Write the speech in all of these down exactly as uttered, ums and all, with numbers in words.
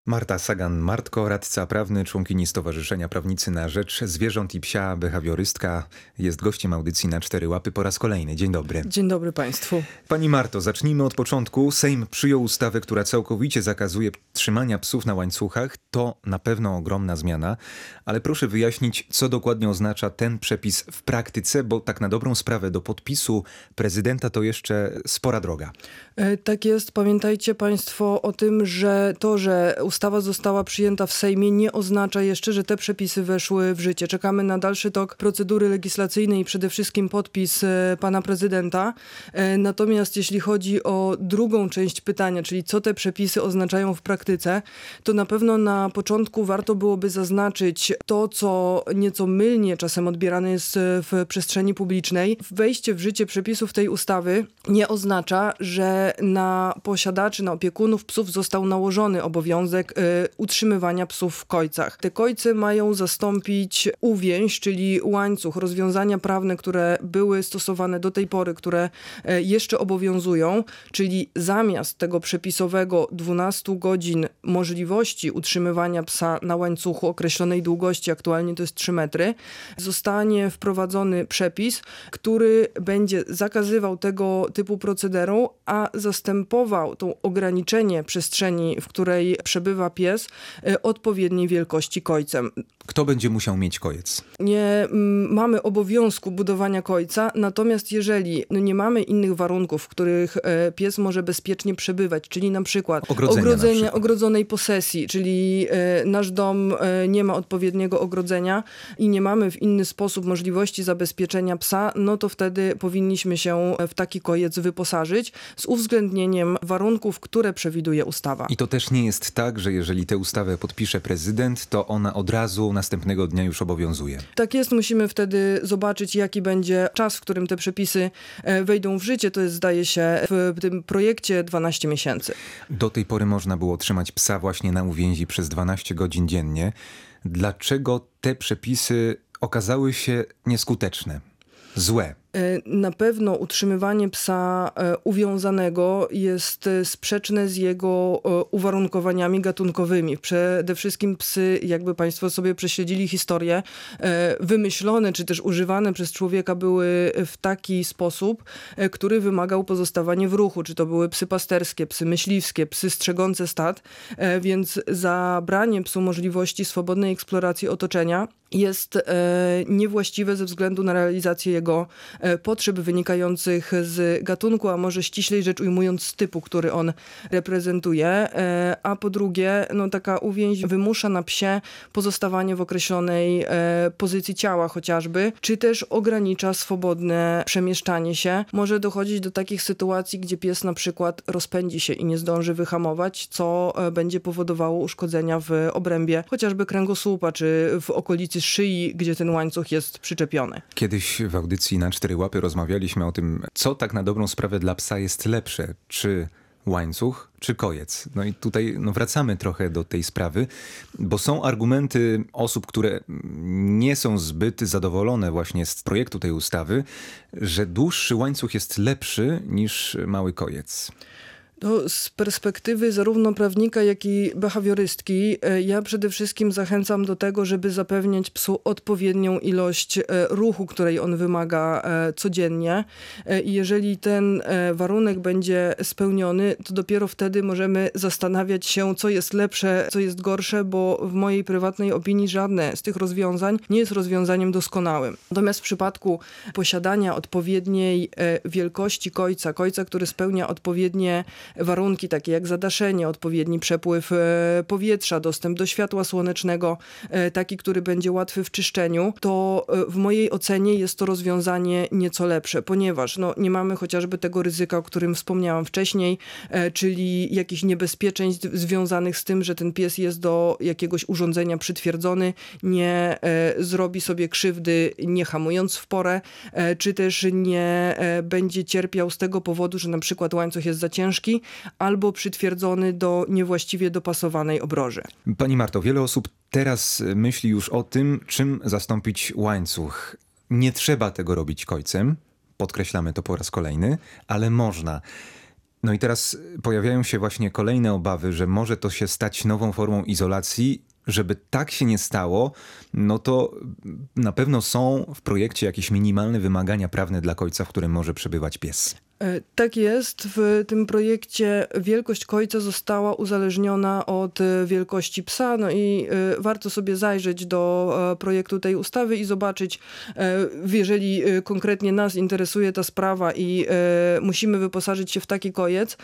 Marta Sagan-Martko, radca prawny, członkini Stowarzyszenia Prawnicy na Rzecz Zwierząt i Psia, behawiorystka, jest gościem audycji Na Cztery Łapy po raz kolejny. Dzień dobry. Dzień dobry Państwu. Pani Marto, zacznijmy od początku. Sejm przyjął ustawę, która całkowicie zakazuje trzymania psów na łańcuchach. To na pewno ogromna zmiana, ale proszę wyjaśnić, co dokładnie oznacza ten przepis w praktyce, bo tak na dobrą sprawę do podpisu prezydenta to jeszcze spora droga. E, tak jest. Pamiętajcie Państwo o tym, że to, że ustawa została przyjęta w Sejmie, nie oznacza jeszcze, że te przepisy weszły w życie. Czekamy na dalszy tok procedury legislacyjnej i przede wszystkim podpis e, pana prezydenta. E, natomiast jeśli chodzi o drugą część pytania, czyli co te przepisy oznaczają w praktyce, to na pewno na początku warto byłoby zaznaczyć to, co nieco mylnie czasem odbierane jest w przestrzeni publicznej. Wejście w życie przepisów tej ustawy nie oznacza, że na posiadaczy, na opiekunów psów został nałożony obowiązek y, utrzymywania psów w kojcach. Te kojce mają zastąpić uwięź, czyli łańcuch, rozwiązania prawne, które były stosowane do tej pory, które y, jeszcze obowiązują, czyli zamiast tego przepisowego dwunastu godzin możliwości utrzymywania psa na łańcuchu określonej długości, aktualnie to jest trzy metry, zostanie wprowadzony przepis, który będzie zakazywał tego typu procederu, a zastępował to ograniczenie przestrzeni, w której przebywa pies, odpowiedniej wielkości kojcem. Kto będzie musiał mieć kojec? Nie m, mamy obowiązku budowania kojca, natomiast jeżeli no, nie mamy innych warunków, w których e, pies może bezpiecznie przebywać, czyli na przykład Ogrodzenia ogrodzenia, na przykład. ogrodzonej posesji, czyli e, nasz dom e, nie ma odpowiedniego ogrodzenia i nie mamy w inny sposób możliwości zabezpieczenia psa, no to wtedy powinniśmy się w taki kojec wyposażyć z uwzględnieniem warunków, które przewiduje ustawa. I to też nie jest tak, że jeżeli tę ustawę podpisze prezydent, to ona od razu następnego dnia już obowiązuje. Tak jest, musimy wtedy zobaczyć, jaki będzie czas, w którym te przepisy wejdą w życie. To jest, zdaje się, w tym projekcie dwanaście miesięcy. Do tej pory można było trzymać psa właśnie na uwięzi przez dwanaście godzin dziennie. Dlaczego te przepisy okazały się nieskuteczne, złe? Na pewno utrzymywanie psa uwiązanego jest sprzeczne z jego uwarunkowaniami gatunkowymi. Przede wszystkim psy, jakby Państwo sobie prześledzili historię, wymyślone czy też używane przez człowieka były w taki sposób, który wymagał pozostawania w ruchu. Czy to były psy pasterskie, psy myśliwskie, psy strzegące stad, więc zabranie psu możliwości swobodnej eksploracji otoczenia jest niewłaściwe ze względu na realizację jego potrzeb wynikających z gatunku, a może ściślej rzecz ujmując z typu, który on reprezentuje. A po drugie, no taka uwięź wymusza na psie pozostawanie w określonej pozycji ciała chociażby, czy też ogranicza swobodne przemieszczanie się. Może dochodzić do takich sytuacji, gdzie pies na przykład rozpędzi się i nie zdąży wyhamować, co będzie powodowało uszkodzenia w obrębie chociażby kręgosłupa, czy w okolicy szyi, gdzie ten łańcuch jest przyczepiony. Kiedyś w audycji Na Cztery Łapy rozmawialiśmy o tym, co tak na dobrą sprawę dla psa jest lepsze, czy łańcuch, czy kojec. No i tutaj no, wracamy trochę do tej sprawy, bo są argumenty osób, które nie są zbyt zadowolone właśnie z projektu tej ustawy, że dłuższy łańcuch jest lepszy niż mały kojec. To z perspektywy zarówno prawnika, jak i behawiorystki, ja przede wszystkim zachęcam do tego, żeby zapewniać psu odpowiednią ilość ruchu, której on wymaga codziennie. I jeżeli ten warunek będzie spełniony, to dopiero wtedy możemy zastanawiać się, co jest lepsze, co jest gorsze, bo w mojej prywatnej opinii żadne z tych rozwiązań nie jest rozwiązaniem doskonałym. Natomiast w przypadku posiadania odpowiedniej wielkości kojca, kojca, który spełnia odpowiednie warunki takie jak zadaszenie, odpowiedni przepływ powietrza, dostęp do światła słonecznego, taki, który będzie łatwy w czyszczeniu, to w mojej ocenie jest to rozwiązanie nieco lepsze, ponieważ no, nie mamy chociażby tego ryzyka, o którym wspomniałam wcześniej, czyli jakichś niebezpieczeństw związanych z tym, że ten pies jest do jakiegoś urządzenia przytwierdzony, nie zrobi sobie krzywdy, nie hamując w porę, czy też nie będzie cierpiał z tego powodu, że na przykład łańcuch jest za ciężki, albo przytwierdzony do niewłaściwie dopasowanej obroży. Pani Marto, wiele osób teraz myśli już o tym, czym zastąpić łańcuch. Nie trzeba tego robić kojcem, podkreślamy to po raz kolejny, ale można. No i teraz pojawiają się właśnie kolejne obawy, że może to się stać nową formą izolacji. Żeby tak się nie stało, no to na pewno są w projekcie jakieś minimalne wymagania prawne dla kojca, w którym może przebywać pies. Tak jest. W tym projekcie wielkość kojca została uzależniona od wielkości psa. No i warto sobie zajrzeć do projektu tej ustawy i zobaczyć, jeżeli konkretnie nas interesuje ta sprawa i musimy wyposażyć się w taki kojec,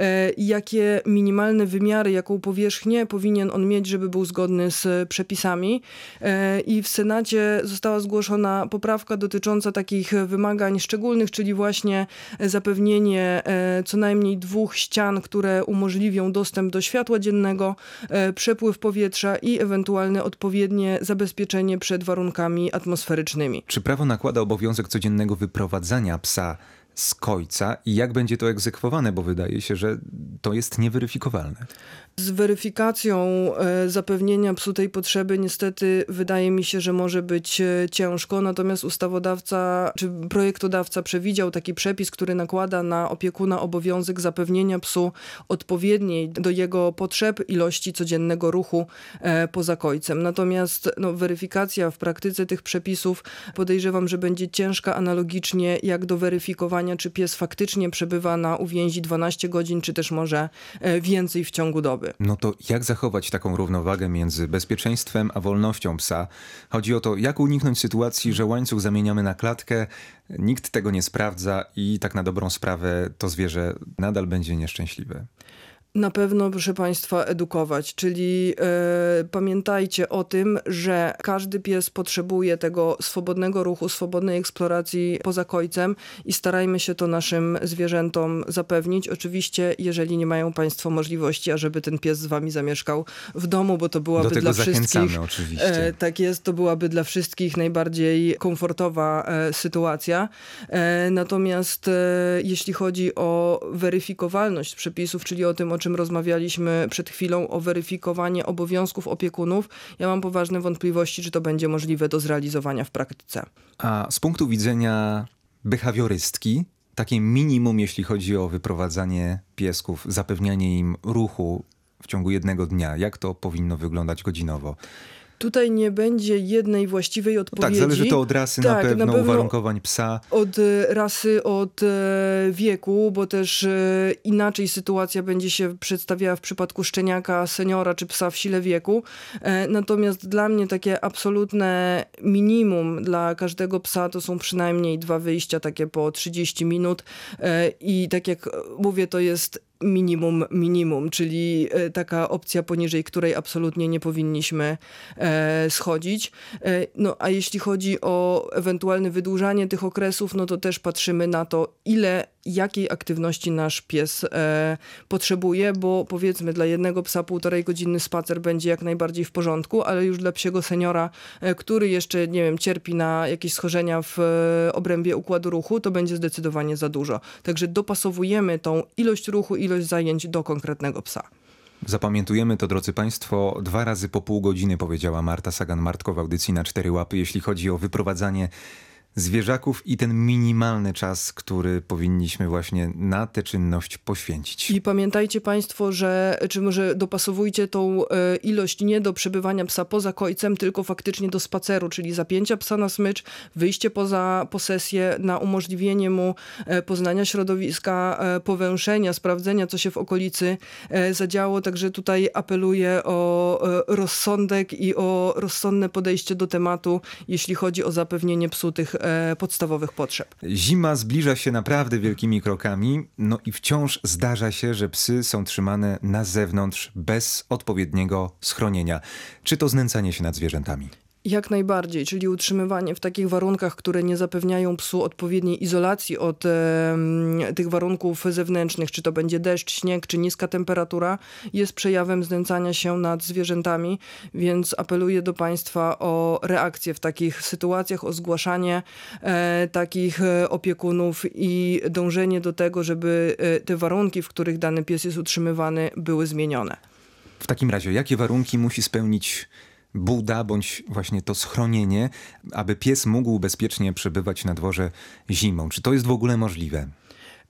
jakie minimalne wymiary, jaką powierzchnię powinien on mieć, żeby był zgodny z przepisami. I w Senacie została zgłoszona poprawka dotycząca takich wymagań szczególnych, czyli właśnie zapewnienia zapewnienie co najmniej dwóch ścian, które umożliwią dostęp do światła dziennego, przepływ powietrza i ewentualne odpowiednie zabezpieczenie przed warunkami atmosferycznymi. Czy prawo nakłada obowiązek codziennego wyprowadzania psa z kojca i jak będzie to egzekwowane, bo wydaje się, że to jest nieweryfikowalne. Z weryfikacją e, zapewnienia psu tej potrzeby niestety wydaje mi się, że może być e, ciężko, natomiast ustawodawca czy projektodawca przewidział taki przepis, który nakłada na opiekuna obowiązek zapewnienia psu odpowiedniej do jego potrzeb ilości codziennego ruchu e, poza kojcem. Natomiast no, weryfikacja w praktyce tych przepisów podejrzewam, że będzie ciężka analogicznie jak do weryfikowania, czy pies faktycznie przebywa na uwięzi dwanaście godzin, czy też może e, więcej w ciągu doby. No to jak zachować taką równowagę między bezpieczeństwem a wolnością psa? Chodzi o to, jak uniknąć sytuacji, że łańcuch zamieniamy na klatkę, nikt tego nie sprawdza i tak na dobrą sprawę to zwierzę nadal będzie nieszczęśliwe. Na pewno, proszę Państwa, edukować, czyli e, pamiętajcie o tym, że każdy pies potrzebuje tego swobodnego ruchu, swobodnej eksploracji poza kojcem i starajmy się to naszym zwierzętom zapewnić. Oczywiście, jeżeli nie mają Państwo możliwości, ażeby ten pies z Wami zamieszkał w domu, bo to byłaby Do tego dla zachęcamy wszystkich... oczywiście. E, tak jest, to byłaby dla wszystkich najbardziej komfortowa e, sytuacja. E, natomiast e, jeśli chodzi o weryfikowalność przepisów, czyli o tym, o czym rozmawialiśmy przed chwilą, o weryfikowanie obowiązków opiekunów, ja mam poważne wątpliwości, czy to będzie możliwe do zrealizowania w praktyce. A z punktu widzenia behawiorystki, takie minimum, jeśli chodzi o wyprowadzanie piesków, zapewnianie im ruchu w ciągu jednego dnia, jak to powinno wyglądać godzinowo? Tutaj nie będzie jednej właściwej odpowiedzi. Tak, zależy to od rasy tak, na, pewno, na pewno, uwarunkowań psa. Od rasy, od wieku, bo też inaczej sytuacja będzie się przedstawiała w przypadku szczeniaka, seniora czy psa w sile wieku. Natomiast dla mnie takie absolutne minimum dla każdego psa to są przynajmniej dwa wyjścia takie po trzydzieści minut i tak jak mówię, to jest minimum, minimum, czyli taka opcja poniżej której absolutnie nie powinniśmy e, schodzić. E, no a jeśli chodzi o ewentualne wydłużanie tych okresów, no to też patrzymy na to, ile jakiej aktywności nasz pies e, potrzebuje, bo powiedzmy dla jednego psa półtorej godzinny spacer będzie jak najbardziej w porządku, ale już dla psiego seniora, e, który jeszcze, nie wiem, cierpi na jakieś schorzenia w e, obrębie układu ruchu, to będzie zdecydowanie za dużo. Także dopasowujemy tą ilość ruchu, ilość zajęć do konkretnego psa. Zapamiętujemy to, drodzy Państwo, dwa razy po pół godziny, powiedziała Marta Sagan-Martko w audycji Na Cztery Łapy, jeśli chodzi o wyprowadzanie zwierzaków i ten minimalny czas, który powinniśmy właśnie na tę czynność poświęcić. I pamiętajcie Państwo, że czy może dopasowujcie tą e, ilość nie do przebywania psa poza kojcem, tylko faktycznie do spaceru, czyli zapięcia psa na smycz, wyjście poza posesję na umożliwienie mu e, poznania środowiska, e, powęszenia, sprawdzenia, co się w okolicy e, zadziało. Także tutaj apeluję o e, rozsądek i o rozsądne podejście do tematu, jeśli chodzi o zapewnienie psu tych podstawowych potrzeb. Zima zbliża się naprawdę wielkimi krokami, no i wciąż zdarza się, że psy są trzymane na zewnątrz bez odpowiedniego schronienia. Czy to znęcanie się nad zwierzętami? Jak najbardziej, czyli utrzymywanie w takich warunkach, które nie zapewniają psu odpowiedniej izolacji od e, tych warunków zewnętrznych, czy to będzie deszcz, śnieg, czy niska temperatura, jest przejawem znęcania się nad zwierzętami, więc apeluję do Państwa o reakcję w takich sytuacjach, o zgłaszanie e, takich opiekunów i dążenie do tego, żeby e, te warunki, w których dany pies jest utrzymywany, były zmienione. W takim razie, jakie warunki musi spełnić buda bądź właśnie to schronienie, aby pies mógł bezpiecznie przebywać na dworze zimą? Czy to jest w ogóle możliwe?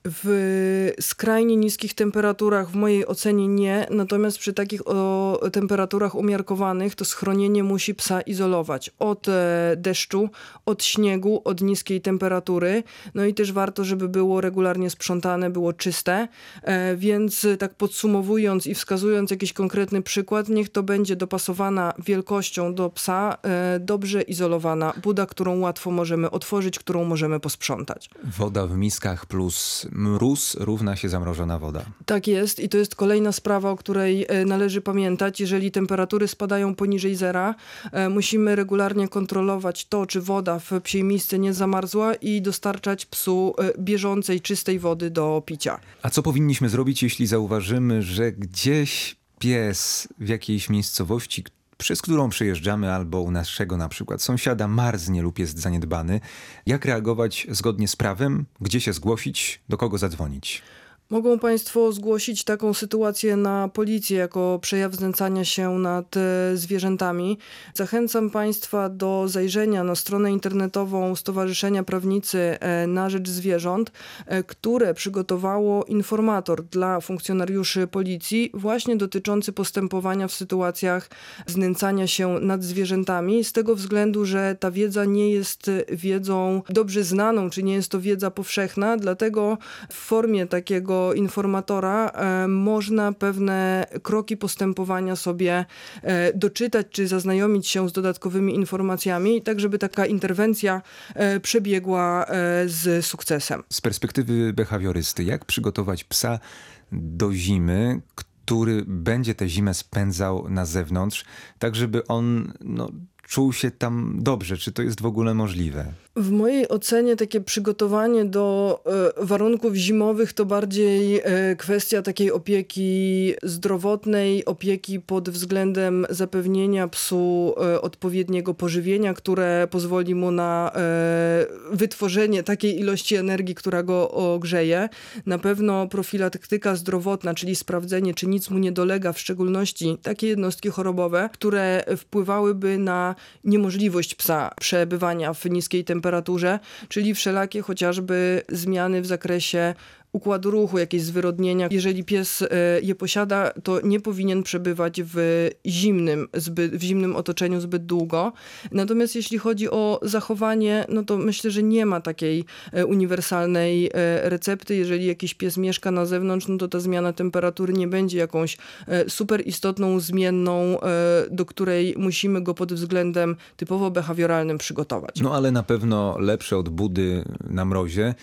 W skrajnie niskich temperaturach w mojej ocenie nie, natomiast przy takich o, temperaturach umiarkowanych to schronienie musi psa izolować od e, deszczu, od śniegu, od niskiej temperatury. No i też warto, żeby było regularnie sprzątane, było czyste. E, więc tak podsumowując i wskazując jakiś konkretny przykład, niech to będzie dopasowana wielkością do psa, e, dobrze izolowana buda, którą łatwo możemy otworzyć, którą możemy posprzątać. Woda w miskach plus mróz równa się zamrożona woda. Tak jest i to jest kolejna sprawa, o której należy pamiętać. Jeżeli temperatury spadają poniżej zera, musimy regularnie kontrolować to, czy woda w psiej misce nie zamarzła i dostarczać psu bieżącej, czystej wody do picia. A co powinniśmy zrobić, jeśli zauważymy, że gdzieś pies w jakiejś miejscowości, przez którą przejeżdżamy, albo u naszego na przykład sąsiada marznie lub jest zaniedbany? Jak reagować zgodnie z prawem? Gdzie się zgłosić? Do kogo zadzwonić? Mogą państwo zgłosić taką sytuację na policję jako przejaw znęcania się nad e, zwierzętami. Zachęcam państwa do zajrzenia na stronę internetową Stowarzyszenia Prawnicy e, na Rzecz Zwierząt, e, które przygotowało informator dla funkcjonariuszy policji właśnie dotyczący postępowania w sytuacjach znęcania się nad zwierzętami, z tego względu, że ta wiedza nie jest wiedzą dobrze znaną, czy nie jest to wiedza powszechna, dlatego w formie takiego informatora e, można pewne kroki postępowania sobie e, doczytać, czy zaznajomić się z dodatkowymi informacjami, tak żeby taka interwencja e, przebiegła e, z sukcesem. Z perspektywy behawiorysty, jak przygotować psa do zimy, który będzie tę zimę spędzał na zewnątrz, tak żeby on no, czuł się tam dobrze? Czy to jest w ogóle możliwe? W mojej ocenie takie przygotowanie do e, warunków zimowych to bardziej e, kwestia takiej opieki zdrowotnej, opieki pod względem zapewnienia psu e, odpowiedniego pożywienia, które pozwoli mu na e, wytworzenie takiej ilości energii, która go ogrzeje. Na pewno profilaktyka zdrowotna, czyli sprawdzenie, czy nic mu nie dolega, w szczególności takie jednostki chorobowe, które wpływałyby na niemożliwość psa przebywania w niskiej temperaturze, temperaturze, czyli wszelakie chociażby zmiany w zakresie układu ruchu, jakieś zwyrodnienia. Jeżeli pies je posiada, to nie powinien przebywać w zimnym, zbyt, w zimnym otoczeniu zbyt długo. Natomiast jeśli chodzi o zachowanie, no to myślę, że nie ma takiej uniwersalnej recepty. Jeżeli jakiś pies mieszka na zewnątrz, no to ta zmiana temperatury nie będzie jakąś super istotną zmienną, do której musimy go pod względem typowo behawioralnym przygotować. No ale na pewno lepsze od budy na mrozie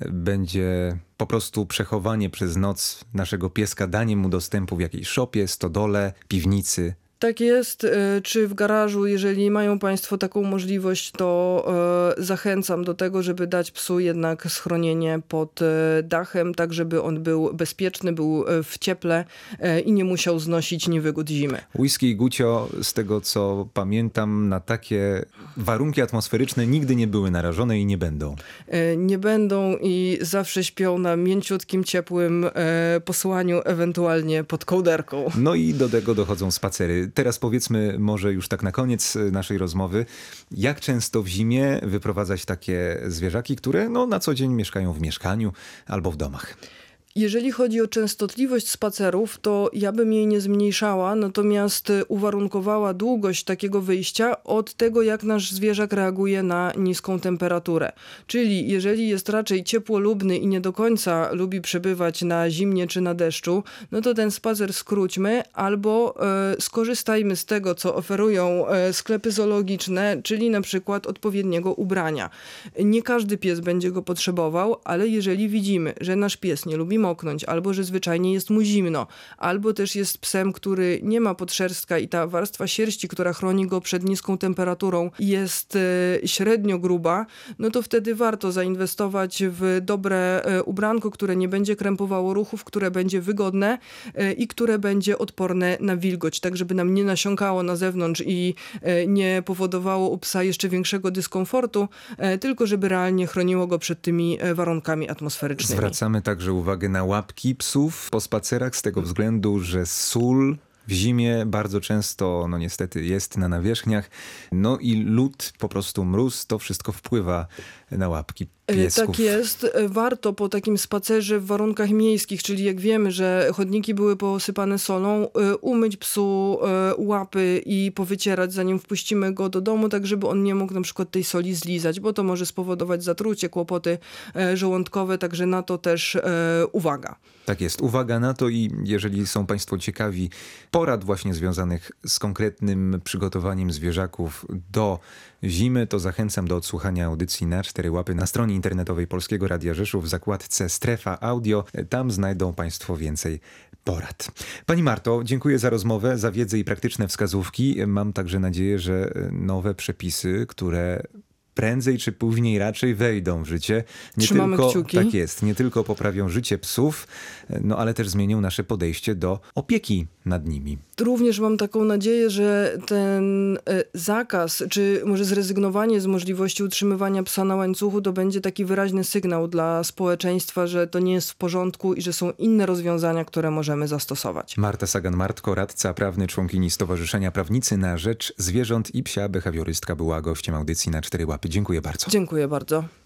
będzie po prostu przechowanie przez noc naszego pieska, danie mu dostępu w jakiejś szopie, stodole, piwnicy. Tak jest, czy w garażu, jeżeli mają państwo taką możliwość, to e, zachęcam do tego, żeby dać psu jednak schronienie pod e, dachem, tak żeby on był bezpieczny, był w cieple e, i nie musiał znosić niewygód zimy. Whisky i Gucio, z tego co pamiętam, na takie warunki atmosferyczne nigdy nie były narażone i nie będą. E, nie będą i zawsze śpią na mięciutkim, ciepłym e, posłaniu, ewentualnie pod kołderką. No i do tego dochodzą spacery. Teraz powiedzmy może już tak na koniec naszej rozmowy, jak często w zimie wyprowadzać takie zwierzaki, które no, na co dzień mieszkają w mieszkaniu albo w domach? Jeżeli chodzi o częstotliwość spacerów, to ja bym jej nie zmniejszała, natomiast uwarunkowała długość takiego wyjścia od tego, jak nasz zwierzak reaguje na niską temperaturę. Czyli jeżeli jest raczej ciepłolubny i nie do końca lubi przebywać na zimnie czy na deszczu, no to ten spacer skróćmy albo e, skorzystajmy z tego, co oferują e, sklepy zoologiczne, czyli na przykład odpowiedniego ubrania. Nie każdy pies będzie go potrzebował, ale jeżeli widzimy, że nasz pies nie lubi moknąć, albo że zwyczajnie jest mu zimno, albo też jest psem, który nie ma podszerstka i ta warstwa sierści, która chroni go przed niską temperaturą, jest e, średnio gruba, no to wtedy warto zainwestować w dobre e, ubranko, które nie będzie krępowało ruchów, które będzie wygodne e, i które będzie odporne na wilgoć, tak żeby nam nie nasiąkało na zewnątrz i e, nie powodowało u psa jeszcze większego dyskomfortu, e, tylko żeby realnie chroniło go przed tymi e, warunkami atmosferycznymi. Zwracamy także uwagę na łapki psów po spacerach z tego względu, że sól w zimie bardzo często, no niestety, jest na nawierzchniach. No i lód, po prostu mróz, to wszystko wpływa na łapki. piesków. Tak jest. Warto po takim spacerze w warunkach miejskich, czyli jak wiemy, że chodniki były posypane solą, umyć psu łapy i powycierać, zanim wpuścimy go do domu, tak żeby on nie mógł na przykład tej soli zlizać, bo to może spowodować zatrucie, kłopoty żołądkowe, także na to też uwaga. Tak jest. Uwaga na to i jeżeli są Państwo ciekawi porad właśnie związanych z konkretnym przygotowaniem zwierzaków do zimy, to zachęcam do odsłuchania audycji na cztery łapy na stronie internetowej Polskiego Radia Rzeszów w zakładce Strefa Audio. Tam znajdą Państwo więcej porad. Pani Marto, dziękuję za rozmowę, za wiedzę i praktyczne wskazówki. Mam także nadzieję, że nowe przepisy, które prędzej czy później raczej wejdą w życie. Nie Trzymamy tylko, kciuki. Tak jest, nie tylko poprawią życie psów, no ale też zmienią nasze podejście do opieki nad nimi. Również mam taką nadzieję, że ten zakaz, czy może zrezygnowanie z możliwości utrzymywania psa na łańcuchu, to będzie taki wyraźny sygnał dla społeczeństwa, że to nie jest w porządku i że są inne rozwiązania, które możemy zastosować. Marta Sagan-Martko, radca prawny, członkini Stowarzyszenia Prawnicy na Rzecz Zwierząt i Psia Behawiorystka, była gościem audycji na cztery łapy. Dziękuję bardzo. Dziękuję bardzo.